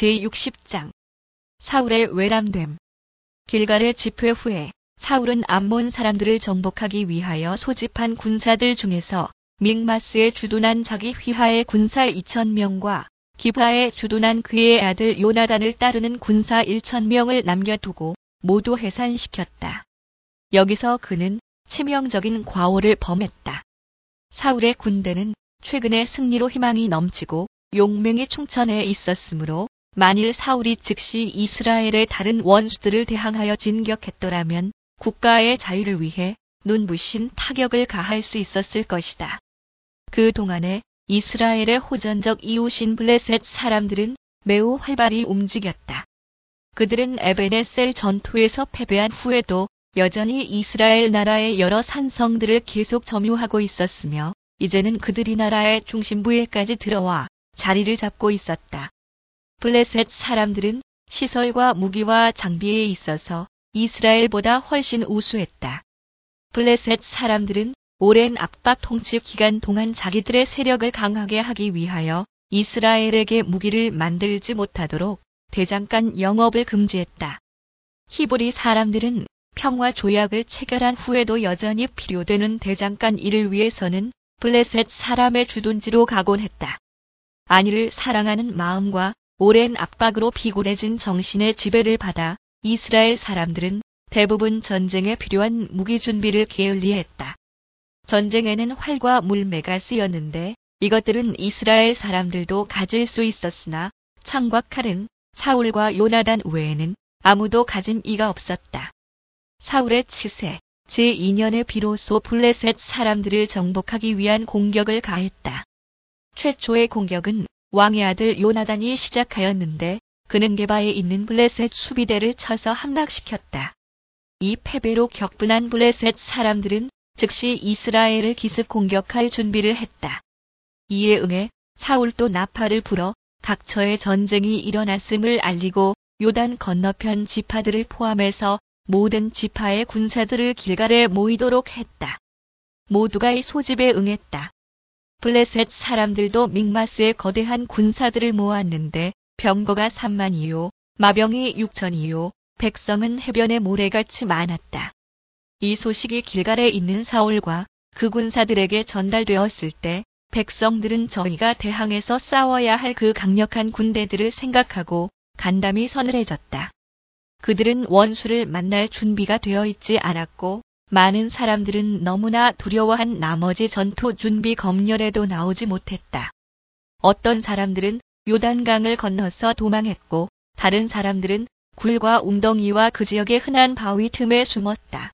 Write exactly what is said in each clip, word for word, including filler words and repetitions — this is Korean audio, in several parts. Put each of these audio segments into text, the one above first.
제육십 장 사울의 외람됨. 길갈의 집회 후에 사울은 암몬 사람들을 정복하기 위하여 소집한 군사들 중에서 믹마스에 주둔한 자기 휘하의 군사 이천 명과 기브아에 주둔한 그의 아들 요나단을 따르는 군사 천 명을 남겨두고 모두 해산시켰다. 여기서 그는 치명적인 과오를 범했다. 사울의 군대는 최근의 승리로 희망이 넘치고 용맹이 충천해 있었으므로 만일 사울이 즉시 이스라엘의 다른 원수들을 대항하여 진격했더라면 국가의 자유를 위해 눈부신 타격을 가할 수 있었을 것이다. 그 동안에 이스라엘의 호전적 이웃인 블레셋 사람들은 매우 활발히 움직였다. 그들은 에베네셀 전투에서 패배한 후에도 여전히 이스라엘 나라의 여러 산성들을 계속 점유하고 있었으며 이제는 그들이 나라의 중심부에까지 들어와 자리를 잡고 있었다. 블레셋 사람들은 시설과 무기와 장비에 있어서 이스라엘보다 훨씬 우수했다. 블레셋 사람들은 오랜 압박 통치 기간 동안 자기들의 세력을 강하게 하기 위하여 이스라엘에게 무기를 만들지 못하도록 대장간 영업을 금지했다. 히브리 사람들은 평화 조약을 체결한 후에도 여전히 필요되는 대장간 일을 위해서는 블레셋 사람의 주둔지로 가곤 했다. 안위를 사랑하는 마음과 오랜 압박으로 비굴해진 정신의 지배를 받아 이스라엘 사람들은 대부분 전쟁에 필요한 무기 준비를 게을리했다. 전쟁에는 활과 물매가 쓰였는데 이것들은 이스라엘 사람들도 가질 수 있었으나 창과 칼은 사울과 요나단 외에는 아무도 가진 이가 없었다. 사울의 치세 제이 년에 비로소 블레셋 사람들을 정복하기 위한 공격을 가했다. 최초의 공격은 왕의 아들 요나단이 시작하였는데 그는 게바에 있는 블레셋 수비대를 쳐서 함락시켰다. 이 패배로 격분한 블레셋 사람들은 즉시 이스라엘을 기습 공격할 준비를 했다. 이에 응해 사울도 나팔을 불어 각처에 전쟁이 일어났음을 알리고 요단 건너편 지파들을 포함해서 모든 지파의 군사들을 길갈에 모이도록 했다. 모두가 이 소집에 응했다. 블레셋 사람들도 믹마스에 거대한 군사들을 모았는데 병거가 삼만이요, 마병이 육천이요, 백성은 해변의 모래같이 많았다. 이 소식이 길갈에 있는 사울과 그 군사들에게 전달되었을 때 백성들은 저희가 대항해서 싸워야 할 그 강력한 군대들을 생각하고 간담이 서늘해졌다. 그들은 원수를 만날 준비가 되어 있지 않았고 많은 사람들은 너무나 두려워한 나머지 전투 준비 검열에도 나오지 못했다. 어떤 사람들은 요단강을 건너서 도망했고 다른 사람들은 굴과 웅덩이와 그 지역의 흔한 바위 틈에 숨었다.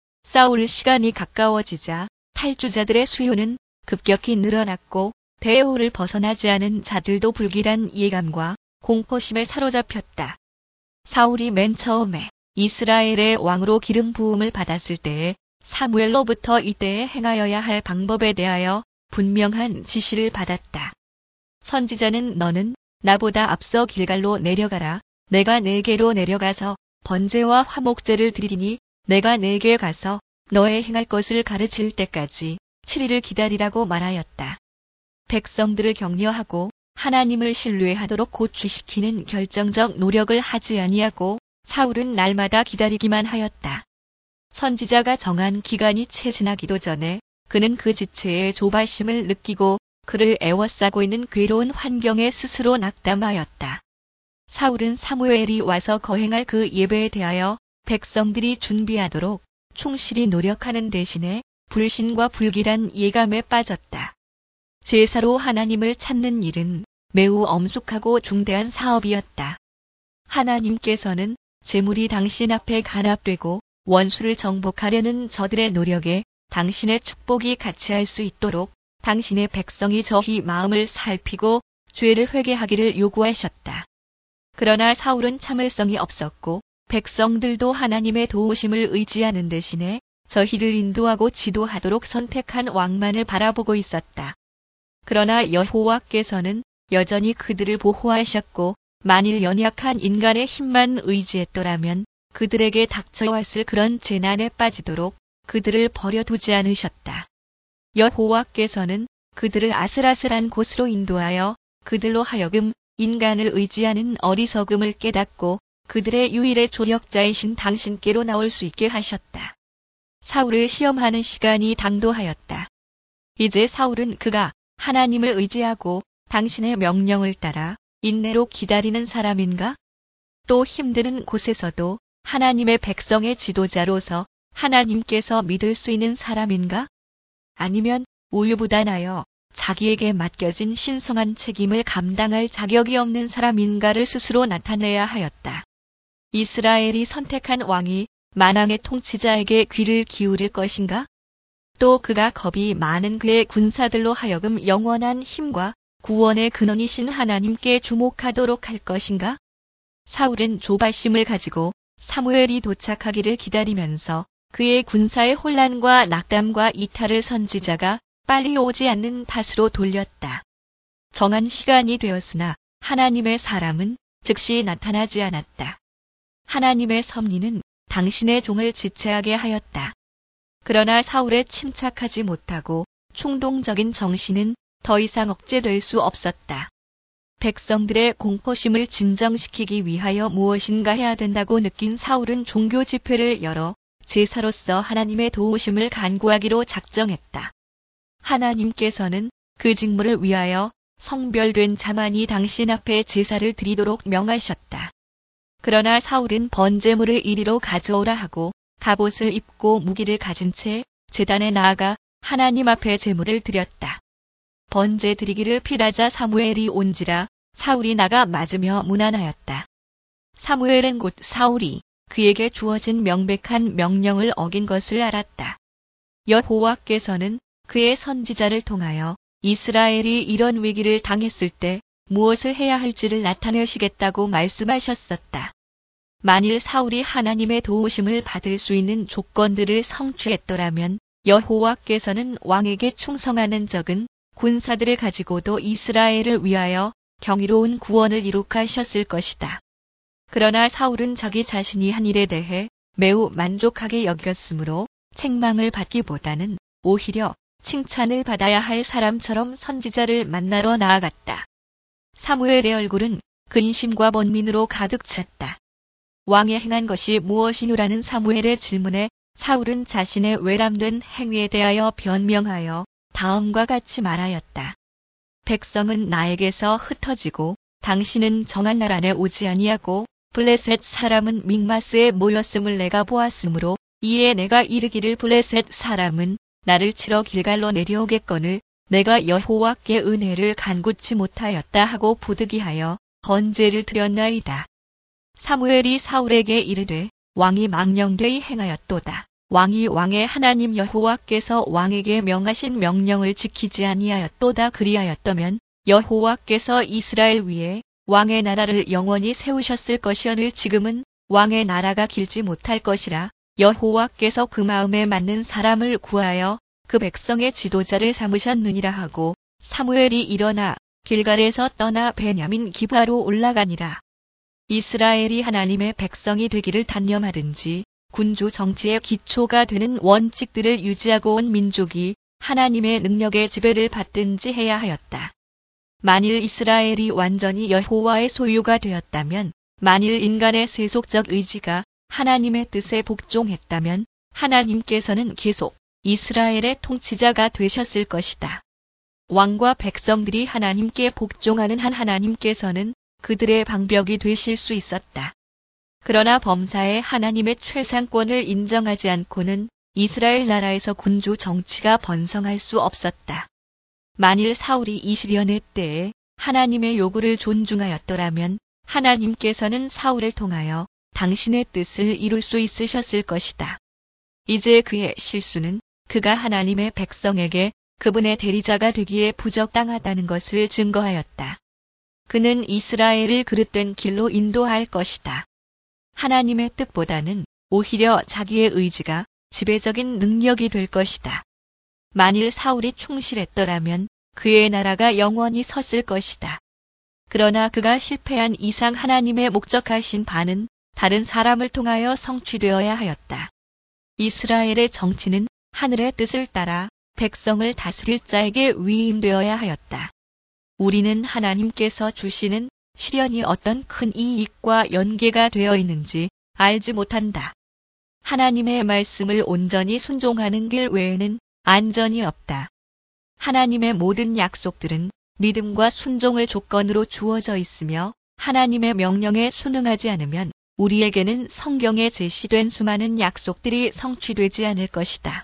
싸울 시간이 가까워지자 탈주자들의 수요는 급격히 늘어났고 대오를 벗어나지 않은 자들도 불길한 예감과 공포심에 사로잡혔다. 사울이 맨 처음에 이스라엘의 왕으로 기름 부음을 받았을 때에 사무엘로부터 이때에 행하여야 할 방법에 대하여 분명한 지시를 받았다. 선지자는 너는 나보다 앞서 길갈로 내려가라. 내가 네게로 내려가서 번제와 화목제를 드리리니 내가 네게 가서 너의 행할 것을 가르칠 때까지 칠 일을 기다리라고 말하였다. 백성들을 격려하고 하나님을 신뢰하도록 고취시키는 결정적 노력을 하지 아니하고 사울은 날마다 기다리기만 하였다. 선지자가 정한 기간이 채 지나기도 전에 그는 그 지체의 조바심을 느끼고 그를 애워싸고 있는 괴로운 환경에 스스로 낙담하였다. 사울은 사무엘이 와서 거행할 그 예배에 대하여 백성들이 준비하도록 충실히 노력하는 대신에 불신과 불길한 예감에 빠졌다. 제사로 하나님을 찾는 일은 매우 엄숙하고 중대한 사업이었다. 하나님께서는 재물이 당신 앞에 간합되고 원수를 정복하려는 저들의 노력에 당신의 축복이 같이 할 수 있도록 당신의 백성이 저희 마음을 살피고 죄를 회개하기를 요구하셨다. 그러나 사울은 참을성이 없었고 백성들도 하나님의 도우심을 의지하는 대신에 저희를 인도하고 지도하도록 선택한 왕만을 바라보고 있었다. 그러나 여호와께서는 여전히 그들을 보호하셨고 만일 연약한 인간의 힘만 의지했더라면 그들에게 닥쳐왔을 그런 재난에 빠지도록 그들을 버려두지 않으셨다. 여호와께서는 그들을 아슬아슬한 곳으로 인도하여 그들로 하여금 인간을 의지하는 어리석음을 깨닫고 그들의 유일의 조력자이신 당신께로 나올 수 있게 하셨다. 사울을 시험하는 시간이 당도하였다. 이제 사울은 그가 하나님을 의지하고 당신의 명령을 따라 인내로 기다리는 사람인가? 또 힘드는 곳에서도 하나님의 백성의 지도자로서 하나님께서 믿을 수 있는 사람인가? 아니면 우유부단하여 자기에게 맡겨진 신성한 책임을 감당할 자격이 없는 사람인가를 스스로 나타내야 하였다. 이스라엘이 선택한 왕이 만왕의 통치자에게 귀를 기울일 것인가? 또 그가 겁이 많은 그의 군사들로 하여금 영원한 힘과 구원의 근원이신 하나님께 주목하도록 할 것인가? 사울은 조바심을 가지고 사무엘이 도착하기를 기다리면서 그의 군사의 혼란과 낙담과 이탈을 선지자가 빨리 오지 않는 탓으로 돌렸다. 정한 시간이 되었으나 하나님의 사람은 즉시 나타나지 않았다. 하나님의 섭리는 당신의 종을 지체하게 하였다. 그러나 사울의 침착하지 못하고 충동적인 정신은 더 이상 억제될 수 없었다. 백성들의 공포심을 진정시키기 위하여 무엇인가 해야 된다고 느낀 사울은 종교 집회를 열어 제사로서 하나님의 도우심을 간구하기로 작정했다. 하나님께서는 그 직무를 위하여 성별된 자만이 당신 앞에 제사를 드리도록 명하셨다. 그러나 사울은 번제물을 이리로 가져오라 하고 갑옷을 입고 무기를 가진 채 제단에 나아가 하나님 앞에 제물을 드렸다. 번제 드리기를 필하자 사무엘이 온지라 사울이 나가 맞으며 문안하였다. 사무엘은 곧 사울이 그에게 주어진 명백한 명령을 어긴 것을 알았다. 여호와께서는 그의 선지자를 통하여 이스라엘이 이런 위기를 당했을 때 무엇을 해야 할지를 나타내시겠다고 말씀하셨었다. 만일 사울이 하나님의 도우심을 받을 수 있는 조건들을 성취했더라면 여호와께서는 왕에게 충성하는 적은 군사들을 가지고도 이스라엘을 위하여 경이로운 구원을 이룩하셨을 것이다. 그러나 사울은 자기 자신이 한 일에 대해 매우 만족하게 여겼으므로 책망을 받기보다는 오히려 칭찬을 받아야 할 사람처럼 선지자를 만나러 나아갔다. 사무엘의 얼굴은 근심과 번민으로 가득 찼다. 왕이 행한 것이 무엇이뇨라는 사무엘의 질문에 사울은 자신의 외람된 행위에 대하여 변명하여 다음과 같이 말하였다. 백성은 나에게서 흩어지고 당신은 정한 날 안에 오지 아니하고 블레셋 사람은 믹마스에 모였음을 내가 보았으므로 이에 내가 이르기를 블레셋 사람은 나를 치러 길갈로 내려오겠거늘 내가 여호와께 은혜를 간구치 못하였다 하고 부득이하여 번제를 드렸나이다. 사무엘이 사울에게 이르되 왕이 망령되이 행하였도다. 왕이 왕의 하나님 여호와께서 왕에게 명하신 명령을 지키지 아니하였도다. 그리하였다면 여호와께서 이스라엘 위에 왕의 나라를 영원히 세우셨을 것이오늘 지금은 왕의 나라가 길지 못할 것이라 여호와께서 그 마음에 맞는 사람을 구하여 그 백성의 지도자를 삼으셨느니라 하고 사무엘이 일어나 길갈에서 떠나 베냐민 기바로 올라가니라. 이스라엘이 하나님의 백성이 되기를 단념하든지 군주 정치의 기초가 되는 원칙들을 유지하고 온 민족이 하나님의 능력의 지배를 받든지 해야 하였다. 만일 이스라엘이 완전히 여호와의 소유가 되었다면, 만일 인간의 세속적 의지가 하나님의 뜻에 복종했다면 하나님께서는 계속 이스라엘의 통치자가 되셨을 것이다. 왕과 백성들이 하나님께 복종하는 한 하나님께서는 그들의 방벽이 되실 수 있었다. 그러나 범사에 하나님의 최상권을 인정하지 않고는 이스라엘 나라에서 군주 정치가 번성할 수 없었다. 만일 사울이 이시련의 때에 하나님의 요구를 존중하였더라면 하나님께서는 사울을 통하여 당신의 뜻을 이룰 수 있으셨을 것이다. 이제 그의 실수는 그가 하나님의 백성에게 그분의 대리자가 되기에 부적당하다는 것을 증거하였다. 그는 이스라엘을 그릇된 길로 인도할 것이다. 하나님의 뜻보다는 오히려 자기의 의지가 지배적인 능력이 될 것이다. 만일 사울이 충실했더라면 그의 나라가 영원히 섰을 것이다. 그러나 그가 실패한 이상 하나님의 목적하신 바는 다른 사람을 통하여 성취되어야 하였다. 이스라엘의 정치는 하늘의 뜻을 따라 백성을 다스릴 자에게 위임되어야 하였다. 우리는 하나님께서 주시는 시련이 어떤 큰 이익과 연계가 되어 있는지 알지 못한다. 하나님의 말씀을 온전히 순종하는 길 외에는 안전이 없다. 하나님의 모든 약속들은 믿음과 순종을 조건으로 주어져 있으며 하나님의 명령에 순응하지 않으면 우리에게는 성경에 제시된 수많은 약속들이 성취되지 않을 것이다.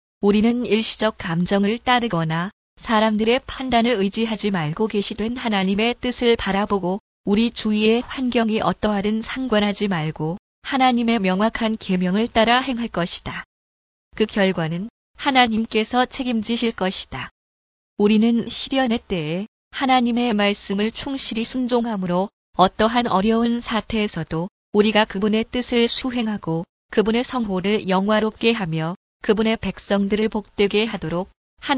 우리는 일시적 감정을 따르거나 사람들의 판단을 의지하지 말고 계시된 하나님의 뜻을 바라보고 우리 주위의 환경이 어떠하든 상관하지 말고 하나님의 명확한 계명을 따라 행할 것이다. 그 결과는 하나님께서 책임지실 것이다. 우리는 시련의 때에 하나님의 말씀을 충실히 순종함으로 어떠한 어려운 사태에서도 우리가 그분의 뜻을 수행하고 그분의 성호를 영화롭게 하며 그분의 백성들을 복되게 하도록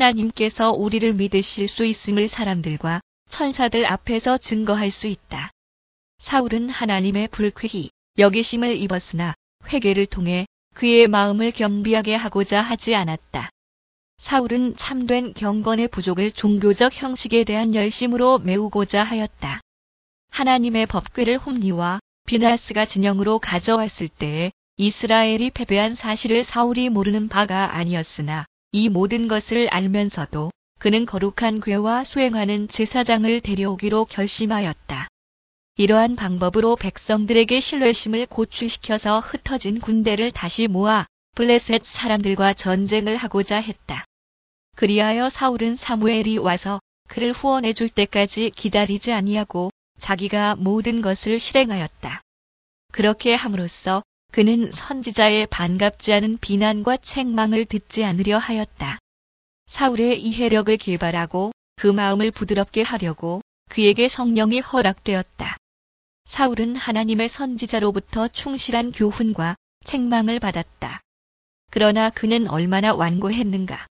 하나님께서 우리를 믿으실 수 있음을 사람들과 천사들 앞에서 증거할 수 있다. 사울은 하나님의 불쾌히 여기심을 입었으나 회개를 통해 그의 마음을 겸비하게 하고자 하지 않았다. 사울은 참된 경건의 부족을 종교적 형식에 대한 열심으로 메우고자 하였다. 하나님의 법궤를 홈리와 비나스가 진영으로 가져왔을 때에 이스라엘이 패배한 사실을 사울이 모르는 바가 아니었으나 이 모든 것을 알면서도 그는 거룩한 궤와 수행하는 제사장을 데려오기로 결심하였다. 이러한 방법으로 백성들에게 신뢰심을 고취시켜서 흩어진 군대를 다시 모아 블레셋 사람들과 전쟁을 하고자 했다. 그리하여 사울은 사무엘이 와서 그를 후원해 줄 때까지 기다리지 아니하고 자기가 모든 것을 실행하였다. 그렇게 함으로써 그는 선지자의 반갑지 않은 비난과 책망을 듣지 않으려 하였다. 사울의 이해력을 개발하고 그 마음을 부드럽게 하려고 그에게 성령이 허락되었다. 사울은 하나님의 선지자로부터 충실한 교훈과 책망을 받았다. 그러나 그는 얼마나 완고했는가.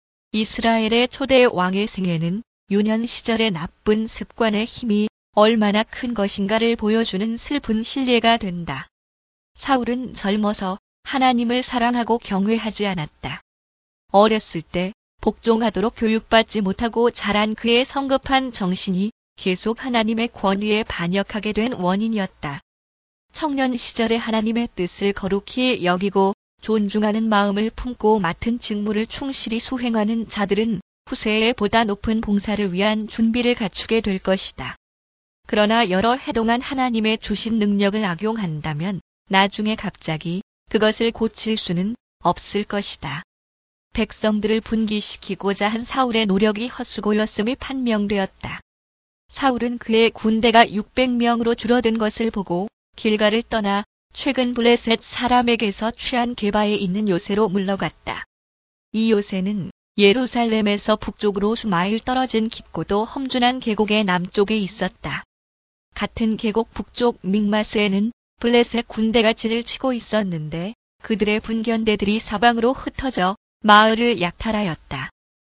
이스라엘의 초대 왕의 생애는 유년 시절의 나쁜 습관의 힘이 얼마나 큰 것인가를 보여주는 슬픈 실례가 된다. 사울은 젊어서 하나님을 사랑하고 경외하지 않았다. 어렸을 때 복종하도록 교육받지 못하고 자란 그의 성급한 정신이 계속 하나님의 권위에 반역하게 된 원인이었다. 청년 시절에 하나님의 뜻을 거룩히 여기고 존중하는 마음을 품고 맡은 직무를 충실히 수행하는 자들은 후세에 보다 높은 봉사를 위한 준비를 갖추게 될 것이다. 그러나 여러 해 동안 하나님의 주신 능력을 악용한다면 나중에 갑자기 그것을 고칠 수는 없을 것이다. 백성들을 분기시키고자 한 사울의 노력이 헛수고였음이 판명되었다. 사울은 그의 군대가 육백 명으로 줄어든 것을 보고 길가를 떠나 최근 블레셋 사람에게서 취한 게바에 있는 요새로 물러갔다. 이 요새는 예루살렘에서 북쪽으로 수마일 떨어진 깊고도 험준한 계곡의 남쪽에 있었다. 같은 계곡 북쪽 믹마스에는 블레셋 군대가 진을 치고 있었는데 그들의 분견대들이 사방으로 흩어져 마을을 약탈하였다.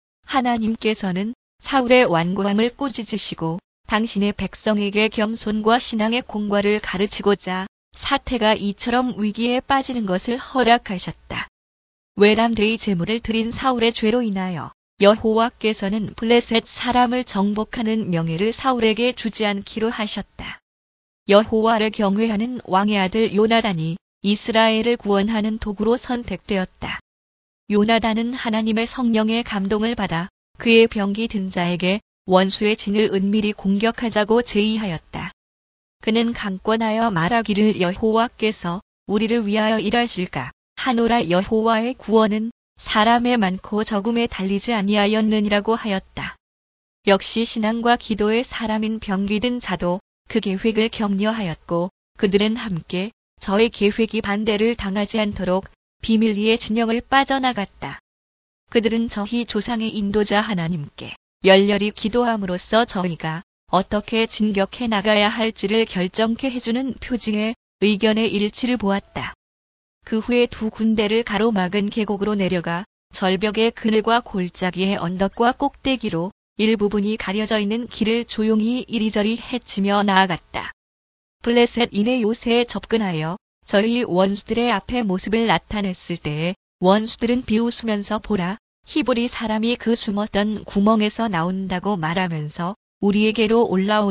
하나님께서는 사울의 완고함을 꾸짖으시고 당신의 백성에게 겸손과 신앙의 공과를 가르치고자 사태가 이처럼 위기에 빠지는 것을 허락하셨다. 외람되이 제물을 드린 사울의 죄로 인하여 여호와께서는 블레셋 사람을 정복하는 명예를 사울에게 주지 않기로 하셨다. 여호와를 경외하는 왕의 아들 요나단이 이스라엘을 구원하는 도구로 선택되었다. 요나단은 하나님의 성령의 감동을 받아 그의 병기 든 자에게 원수의 진을 은밀히 공격하자고 제의하였다. 그는 강권하여 말하기를 여호와께서 우리를 위하여 일하실까 하노라. 여호와의 구원은 사람의 많고 적음에 달리지 아니하였느니라고 하였다. 역시 신앙과 기도의 사람인 병기 든 자도 그 계획을 격려하였고 그들은 함께 저의 계획이 반대를 당하지 않도록 비밀리에 진영을 빠져나갔다. 그들은 저희 조상의 인도자 하나님께 열렬히 기도함으로써 저희가 어떻게 진격해 나가야 할지를 결정케 해주는 표징의 의견의 일치를 보았다. 그 후에 두 군대를 가로막은 계곡으로 내려가 절벽의 그늘과 골짜기의 언덕과 꼭대기로 일부분이 가려져 있는 길을 조용히 이리저리 헤치며 나아갔다. 블레셋인의 요새에 접근하여 저희 원수들의 앞에 모습을 나타냈을 때에 원수들은 비웃으면서 보라, 히브리 사람이 그 숨었던 구멍에서 나온다고 말하면서 우리에게로 올라오라,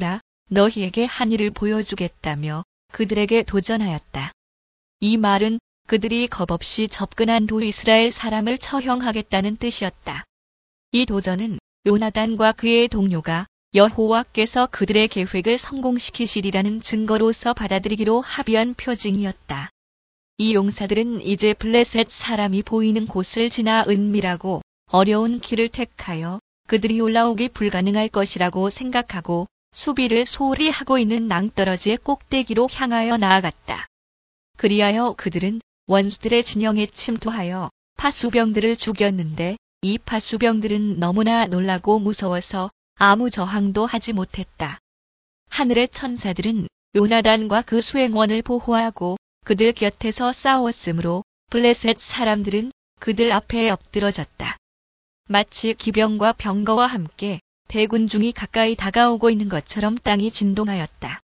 너희에게 한 일을 보여주겠다며 그들에게 도전하였다. 이 말은 그들이 겁없이 접근한 두 이스라엘 사람을 처형하겠다는 뜻이었다. 이 도전은 요나단과 그의 동료가 여호와께서 그들의 계획을 성공시키시리라는 증거로서 받아들이기로 합의한 표징이었다. 이 용사들은 이제 블레셋 사람이 보이는 곳을 지나 은밀하고 어려운 길을 택하여 그들이 올라오기 불가능할 것이라고 생각하고 수비를 소홀히 하고 있는 낭떠러지의 꼭대기로 향하여 나아갔다. 그리하여 그들은 원수들의 진영에 침투하여 파수병들을 죽였는데 이 파수병들은 너무나 놀라고 무서워서 아무 저항도 하지 못했다. 하늘의 천사들은 요나단과 그 수행원을 보호하고 그들 곁에서 싸웠으므로 블레셋 사람들은 그들 앞에 엎드러졌다. 마치 기병과 병거와 함께 대군중이 가까이 다가오고 있는 것처럼 땅이 진동하였다.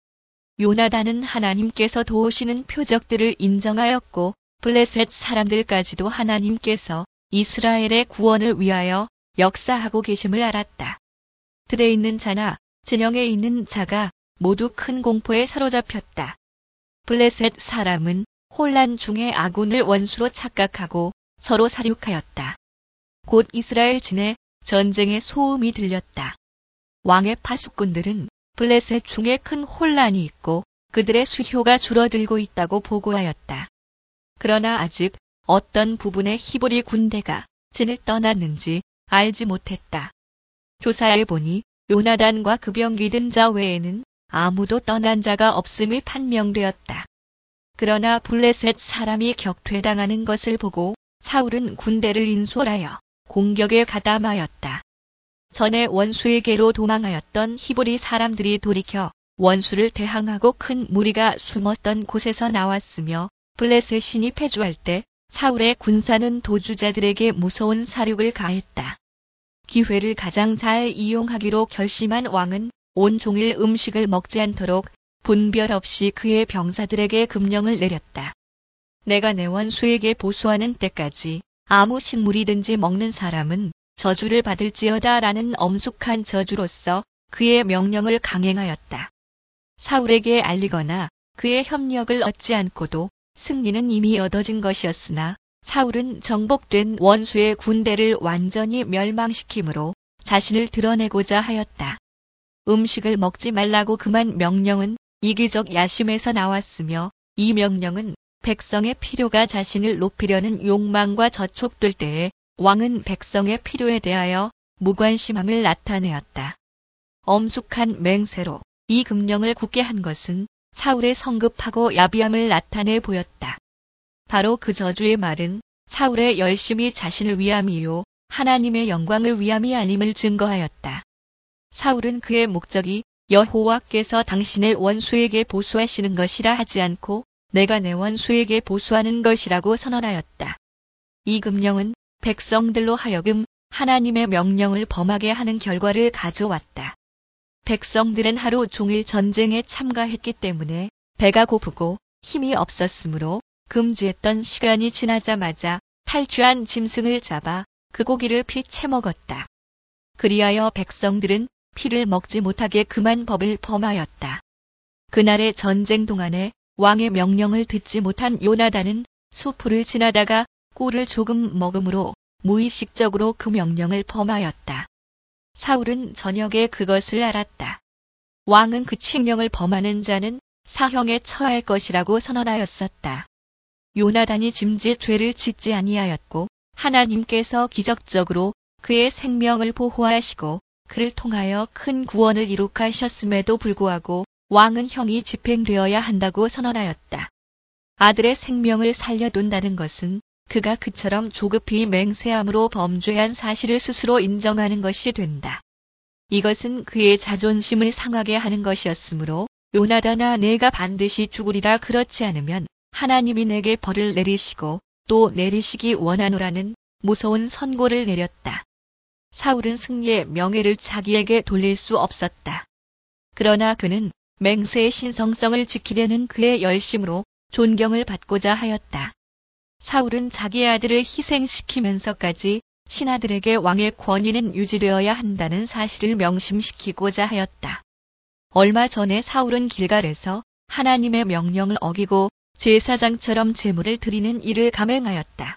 요나단은 하나님께서 도우시는 표적들을 인정하였고 블레셋 사람들까지도 하나님께서 이스라엘의 구원을 위하여 역사하고 계심을 알았다. 들에 있는 자나 진영에 있는 자가 모두 큰 공포에 사로잡혔다. 블레셋 사람은 혼란 중에 아군을 원수로 착각하고 서로 사륙하였다. 곧 이스라엘 진에 전쟁의 소음이 들렸다. 왕의 파수꾼들은 블레셋 중에 큰 혼란이 있고 그들의 수효가 줄어들고 있다고 보고하였다. 그러나 아직 어떤 부분의 히브리 군대가 진을 떠났는지 알지 못했다. 조사해 보니 요나단과 그 병기 든 자 외에는 아무도 떠난 자가 없음이 판명되었다. 그러나 블레셋 사람이 격퇴당하는 것을 보고 사울은 군대를 인솔하여 공격에 가담하였다. 전에 원수에게로 도망하였던 히브리 사람들이 돌이켜 원수를 대항하고 큰 무리가 숨었던 곳에서 나왔으며 블레셋인이 패주할 때 사울의 군사는 도주자들에게 무서운 사륙을 가했다. 기회를 가장 잘 이용하기로 결심한 왕은 온종일 음식을 먹지 않도록 분별 없이 그의 병사들에게 금령을 내렸다. 내가 내 원수에게 보수하는 때까지 아무 식물이든지 먹는 사람은 저주를 받을지어다 라는 엄숙한 저주로서 그의 명령을 강행하였다. 사울에게 알리거나 그의 협력을 얻지 않고도 승리는 이미 얻어진 것이었으나 사울은 정복된 원수의 군대를 완전히 멸망시키므로 자신을 드러내고자 하였다. 음식을 먹지 말라고 금한 명령은 이기적 야심에서 나왔으며 이 명령은 백성의 필요가 자신을 높이려는 욕망과 저촉될 때에 왕은 백성의 필요에 대하여 무관심함을 나타내었다. 엄숙한 맹세로 이 금령을 굳게 한 것은 사울의 성급하고 야비함을 나타내 보였다. 바로 그 저주의 말은 사울의 열심이 자신을 위함이요 하나님의 영광을 위함이 아님을 증거하였다. 사울은 그의 목적이 여호와께서 당신의 원수에게 보수하시는 것이라 하지 않고 내가 내 원수에게 보수하는 것이라고 선언하였다. 이 금령은 백성들로 하여금 하나님의 명령을 범하게 하는 결과를 가져왔다. 백성들은 하루 종일 전쟁에 참가했기 때문에 배가 고프고 힘이 없었으므로 금지했던 시간이 지나자마자 탈주한 짐승을 잡아 그 고기를 피채 먹었다. 그리하여 백성들은 피를 먹지 못하게 금한 법을 범하였다. 그날의 전쟁 동안에 왕의 명령을 듣지 못한 요나단은 수풀을 지나다가 꿀을 조금 먹음으로 무의식적으로 그 명령을 범하였다. 사울은 저녁에 그것을 알았다. 왕은 그 칙령을 범하는 자는 사형에 처할 것이라고 선언하였었다. 요나단이 짐짓 죄를 짓지 아니하였고 하나님께서 기적적으로 그의 생명을 보호하시고 그를 통하여 큰 구원을 이룩하셨음에도 불구하고 왕은 형이 집행되어야 한다고 선언하였다. 아들의 생명을 살려둔다는 것은 그가 그처럼 조급히 맹세함으로 범죄한 사실을 스스로 인정하는 것이 된다. 이것은 그의 자존심을 상하게 하는 것이었으므로 요나단아 내가 반드시 죽으리라 그렇지 않으면 하나님이 내게 벌을 내리시고 또 내리시기 원하노라는 무서운 선고를 내렸다. 사울은 승리의 명예를 자기에게 돌릴 수 없었다. 그러나 그는 맹세의 신성성을 지키려는 그의 열심으로 존경을 받고자 하였다. 사울은 자기의 아들을 희생시키면서까지 신하들에게 왕의 권위는 유지되어야 한다는 사실을 명심시키고자 하였다. 얼마 전에 사울은 길갈에서 하나님의 명령을 어기고 제사장처럼 제물을 드리는 일을 감행하였다.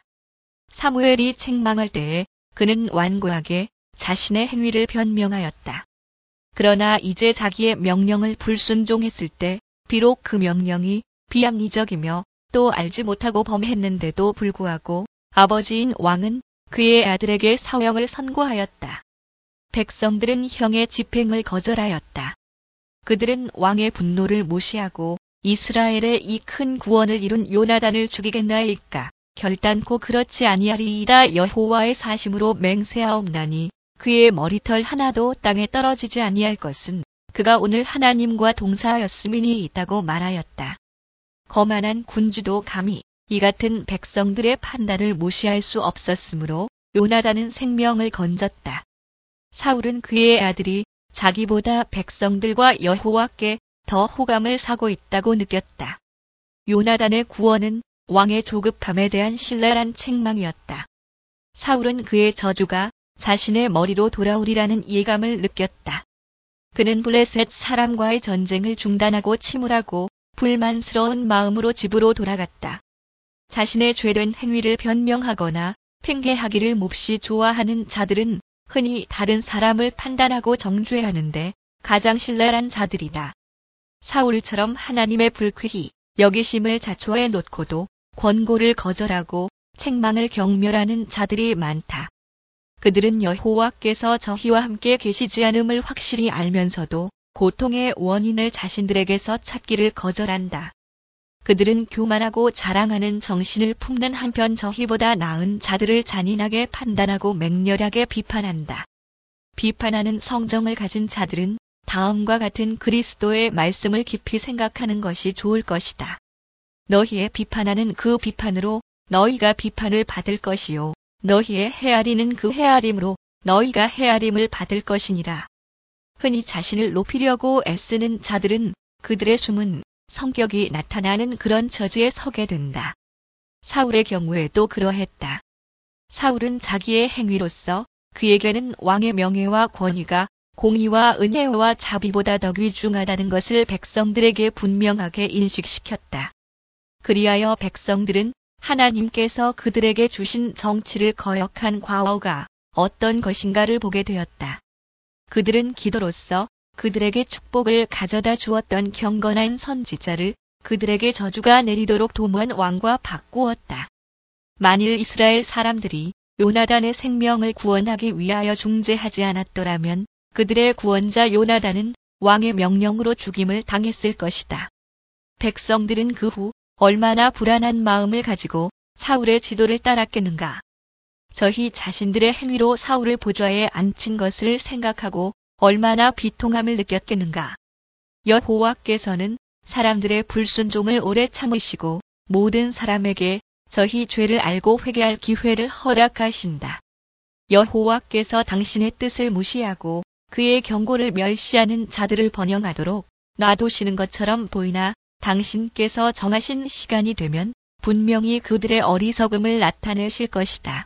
사무엘이 책망할 때에 그는 완고하게 자신의 행위를 변명하였다. 그러나 이제 자기의 명령을 불순종했을 때 비록 그 명령이 비합리적이며 또 알지 못하고 범했는데도 불구하고 아버지인 왕은 그의 아들에게 사형을 선고하였다. 백성들은 형의 집행을 거절하였다. 그들은 왕의 분노를 무시하고 이스라엘의 이 큰 구원을 이룬 요나단을 죽이겠나이까 결단코 그렇지 아니하리이다. 여호와의 사심으로 맹세하옵나니 그의 머리털 하나도 땅에 떨어지지 아니할 것은 그가 오늘 하나님과 동사하였음이니 있다고 말하였다. 거만한 군주도 감히 이 같은 백성들의 판단을 무시할 수 없었으므로 요나단은 생명을 건졌다. 사울은 그의 아들이 자기보다 백성들과 여호와께 더 호감을 사고 있다고 느꼈다. 요나단의 구원은 왕의 조급함에 대한 신랄한 책망이었다. 사울은 그의 저주가 자신의 머리로 돌아오리라는 예감을 느꼈다. 그는 블레셋 사람과의 전쟁을 중단하고 침울하고 불만스러운 마음으로 집으로 돌아갔다. 자신의 죄된 행위를 변명하거나 핑계하기를 몹시 좋아하는 자들은 흔히 다른 사람을 판단하고 정죄하는데 가장 신랄한 자들이다. 사울처럼 하나님의 불쾌히 여기심을 자초해 놓고도 권고를 거절하고 책망을 경멸하는 자들이 많다. 그들은 여호와께서 저희와 함께 계시지 않음을 확실히 알면서도 고통의 원인을 자신들에게서 찾기를 거절한다. 그들은 교만하고 자랑하는 정신을 품는 한편 저희보다 나은 자들을 잔인하게 판단하고 맹렬하게 비판한다. 비판하는 성정을 가진 자들은 다음과 같은 그리스도의 말씀을 깊이 생각하는 것이 좋을 것이다. 너희의 비판하는 그 비판으로 너희가 비판을 받을 것이요. 너희의 헤아리는 그 헤아림으로 너희가 헤아림을 받을 것이니라. 흔히 자신을 높이려고 애쓰는 자들은 그들의 숨은 성격이 나타나는 그런 처지에 서게 된다. 사울의 경우에도 그러했다. 사울은 자기의 행위로서 그에게는 왕의 명예와 권위가 공의와 은혜와 자비보다 더 귀중하다는 것을 백성들에게 분명하게 인식시켰다. 그리하여 백성들은 하나님께서 그들에게 주신 정치를 거역한 과오가 어떤 것인가를 보게 되었다. 그들은 기도로서 그들에게 축복을 가져다 주었던 경건한 선지자를 그들에게 저주가 내리도록 도모한 왕과 바꾸었다. 만일 이스라엘 사람들이 요나단의 생명을 구원하기 위하여 중재하지 않았더라면 그들의 구원자 요나단은 왕의 명령으로 죽임을 당했을 것이다. 백성들은 그 후 얼마나 불안한 마음을 가지고 사울의 지도를 따랐겠는가. 저희 자신들의 행위로 사울을 보좌에 앉힌 것을 생각하고 얼마나 비통함을 느꼈겠는가. 여호와께서는 사람들의 불순종을 오래 참으시고 모든 사람에게 저희 죄를 알고 회개할 기회를 허락하신다. 여호와께서 당신의 뜻을 무시하고 그의 경고를 멸시하는 자들을 번영하도록 놔두시는 것처럼 보이나 당신께서 정하신 시간이 되면 분명히 그들의 어리석음을 나타내실 것이다.